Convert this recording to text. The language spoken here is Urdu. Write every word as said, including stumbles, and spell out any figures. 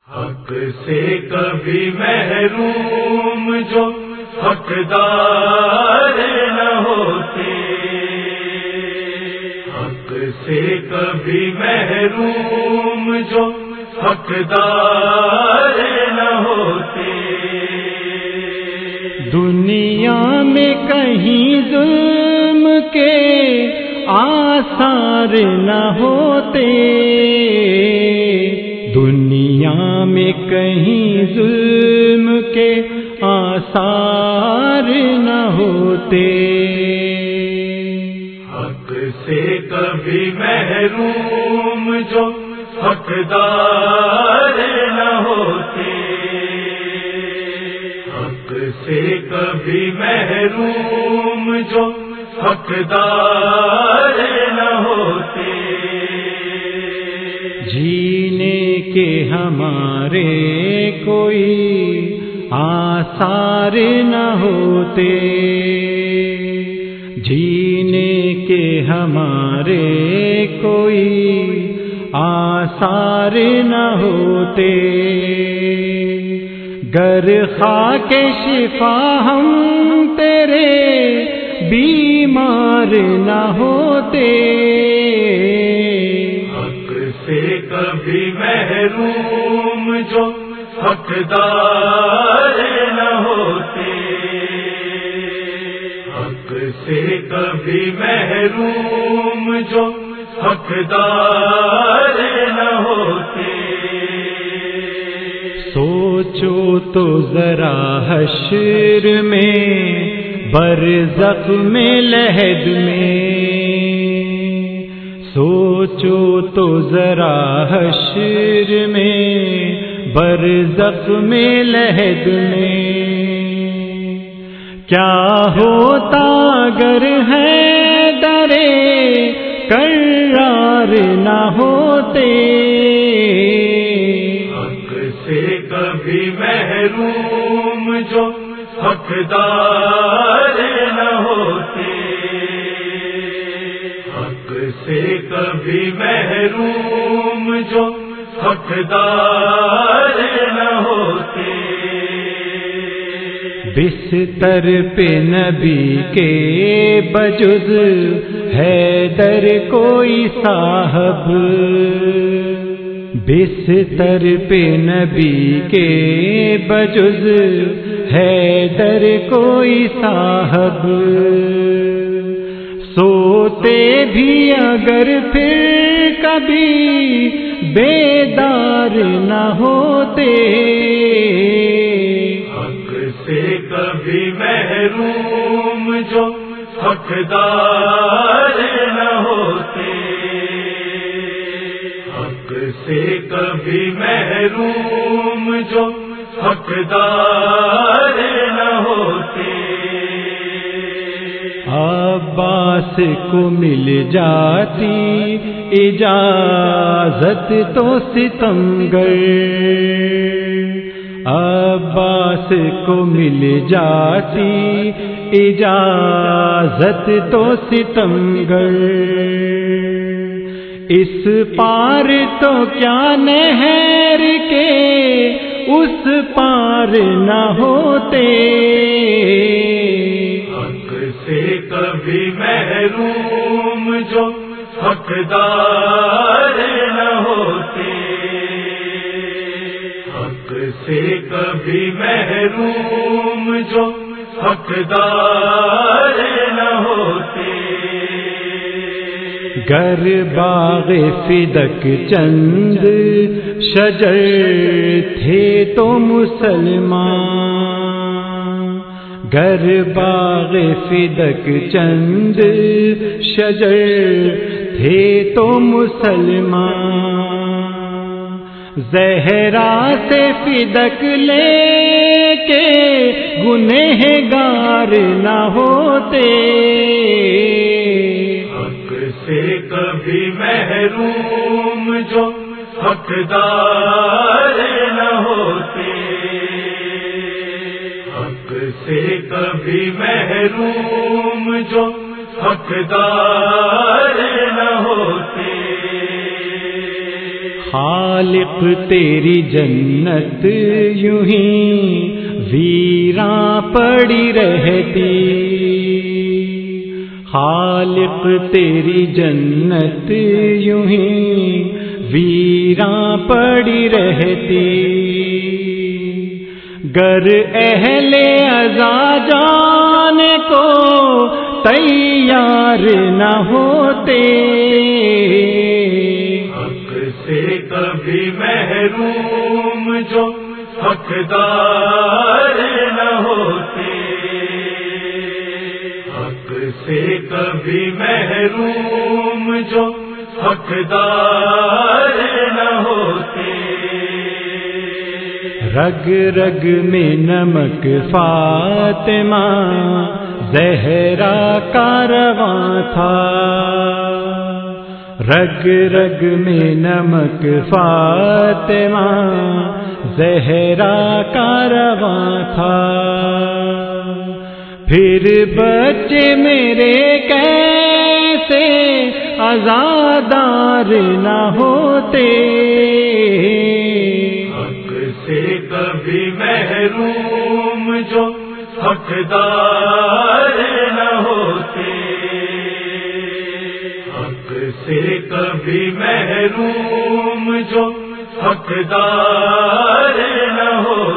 حق سے کبھی محروم جو حقدار نہ ہوتے، حق سے کبھی محروم جو حقدار نہ ہوتے، دنیا میں کہیں ظلم کے آثار نہ ہوتے، دنیا میں کہیں ظلم کے آثار نہ ہوتے، حق سے کبھی محروم جو حقدار نہ ہوتے، حق سے کبھی محروم جو حقدار نہ ہوتے، جینے کے ہمارے کوئی آثار نہ ہوتے، جینے کے ہمارے کوئی آثار نہ ہوتے، گر خاک شفا ہم تیرے بیمار نہ ہوتے، حق سے کبھی محروم جو حقدار نہ ہوتے، حق سے کبھی محروم جو حقدار نہ ہوتے، سوچو تو ذرا حشر میں برزخ میں لحد میں، سوچو تو ذرا حشر میں برزخ میں لحد میں، کیا ہوتا اگر ہے درے کرار نہ ہوتے، حق سے کبھی محروم جو حقدار نہ ہوتے، حق سے کبھی محروم جو حقدار نہ ہوتے، بستر پہ نبی کے بجز حیدر کوئی صاحب، بستر پہ نبی کے بجز حیدر کوئی صاحب، سوتے بھی اگر پھر کبھی بیدار نہ ہوتے، حق سے کبھی محروم جو حقدار نہ ہوتے، حق سے کبھی محروم جو حقدار نہ ہوتے، عباس کو مل جاتی اجازت تو ستمگر، عباس کو مل جاتی اجازت تو ستمگر، اس پار تو کیا نہر کے اس پار نہ ہوتے، حق سے کبھی محروم جو حقدار نہ ہوتے، حق سے کبھی محروم جو حقدار نہ ہوتے، گر باغ فدق چند شجر تھے تو مسلمان، گر باغ فدق چند شجر تھے تو مسلمان، زہرا سے فدق لے کے گنہگار نہ ہوتے، حق سے کبھی محروم جو حقدار نہ ہوتے، حق سے کبھی محروم جو حقدار نہ ہوتے، خالق تیری جنت یوں ہی ویراں پڑی رہتی، خالق تیری جنت یوں ہی ویراں پڑی رہتی، گر اہل عزا جانے کو تیار نہ ہوتے، حق سے کبھی محروم جو حقدار نہ ہوتے، حق سے کبھی محروم جو حقدار نہ ہوتے، رگ رگ میں نمک فاطمہ زہرا کارواں تھا، رگ رگ میں نمک فاطمہ زہرا کارواں تھا، پھر بچے میرے کیسے عزادار نہ ہوتے، حق سے کبھی محروم جو حقدار نہ ہوتے، حق سے کبھی محروم جو حقدار نہ ہوتے۔